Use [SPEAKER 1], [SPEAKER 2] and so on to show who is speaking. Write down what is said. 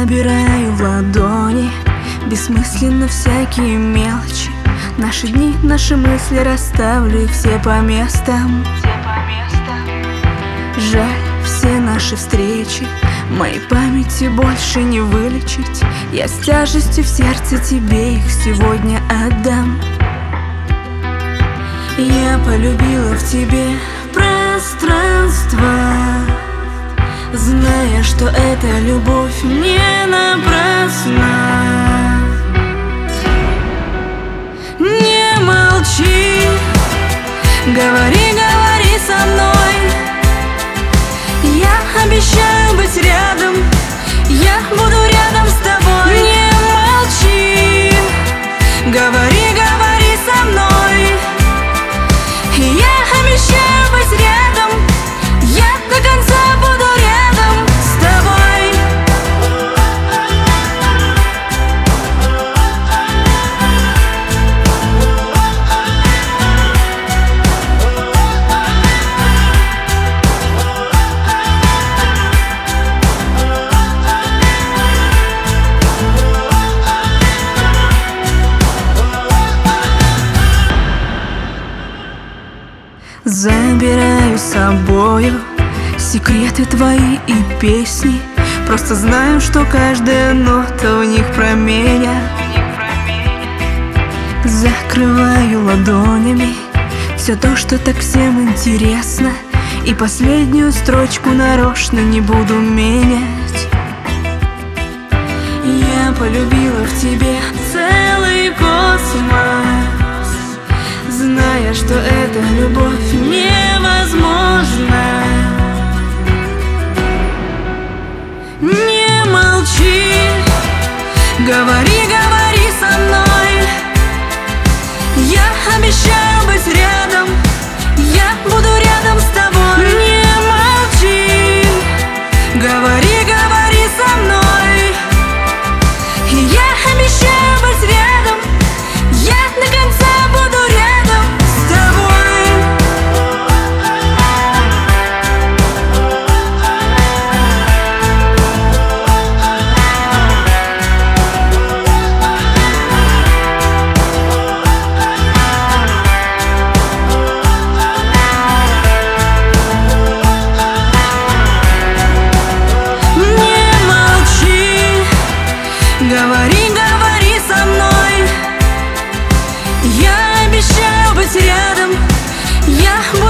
[SPEAKER 1] Собираю в ладони бессмысленно всякие мелочи. Наши дни, наши мысли расставлю все по местам. Жаль, все наши встречи моей памяти больше не вылечить. Я с тяжестью в сердце тебе их сегодня отдам. Я полюбила в тебе пространство, зная, что эта любовь не напрасна. Не молчи, говори, говори со мной. Я обещаю быть рядом, я буду рядом с тобой. Не молчи, говори, говори со мной. Я обещаю быть рядом, я до конца буду рядом с тобой. Забираю с собою секреты твои и песни. Просто знаю, что каждая нота в них про меня. Закрываю ладонями все то, что так всем интересно, и последнюю строчку нарочно не буду менять. Я полюбила в тебе целый космос, зная, что эта любовь невозможна. Не молчи, говори, говори со мной. Я обещаю быть рядом, я буду рядом с тобой. Не молчи, говори, говори со мной. Я обещаю быть рядом, я до конца буду рядом с тобой. Не молчи, говори, говори со мной. Я обещаю быть рядом, я буду